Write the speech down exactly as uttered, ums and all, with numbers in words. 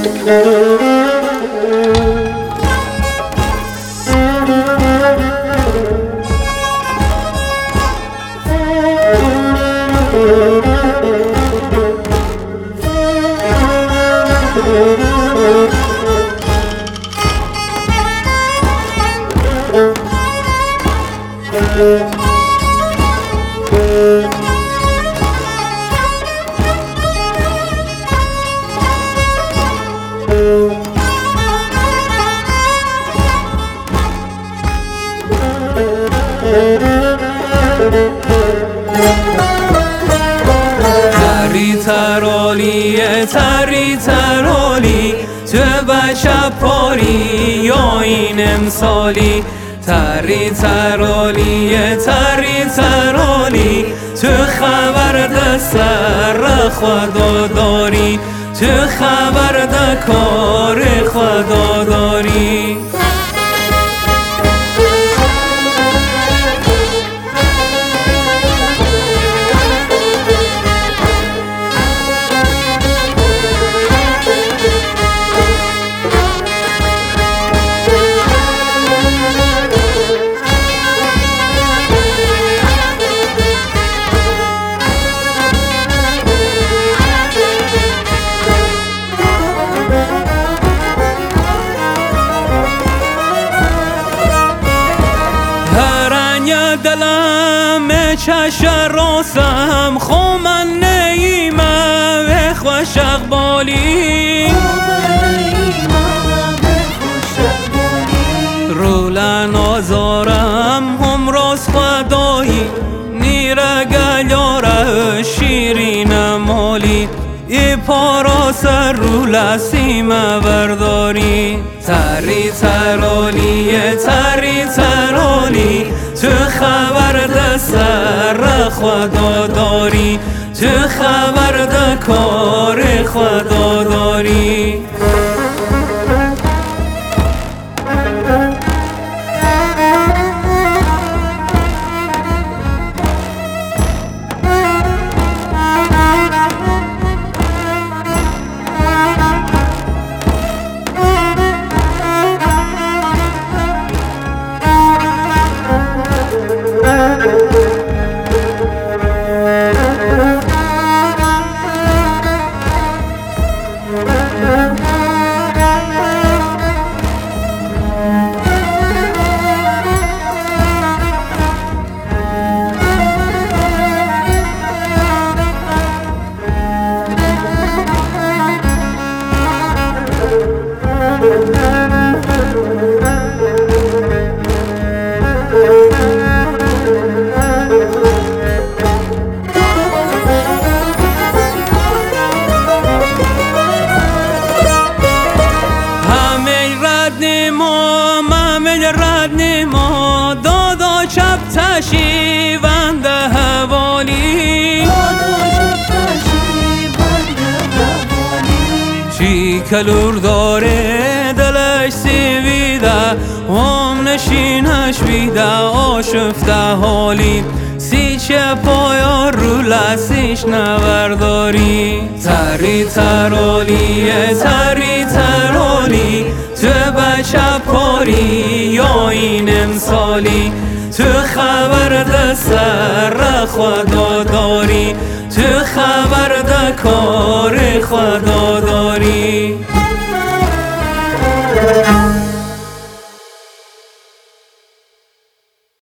تری ترالی تری ترالی تو بچه پاری یا این امسالی تری ترالی تری ترالی تو خبر ده سر خدا داری تو خبر ده کار خدا داری دلم چش راسم خو من نیمه خوش اقبالی رولن آزارم هم راست خدایی نیره گلیاره شیرین مالی ای پارا سر رول سیمه برداری تری ترالی تری ترالی تو خبر ده سر خدا داری تو خبر ده کار خدا داری رد نیما دادا چپ تشیوند حوالی چی کلور داره دلش سیویده هم نشینش بیده آشفته حالی سی چه پایا رو لسیش نورداری تری ترالی تری ترالی تو بچه پاری یا این امسالی تو خبر ده سر خدا داری تو خبر ده کار خدا داری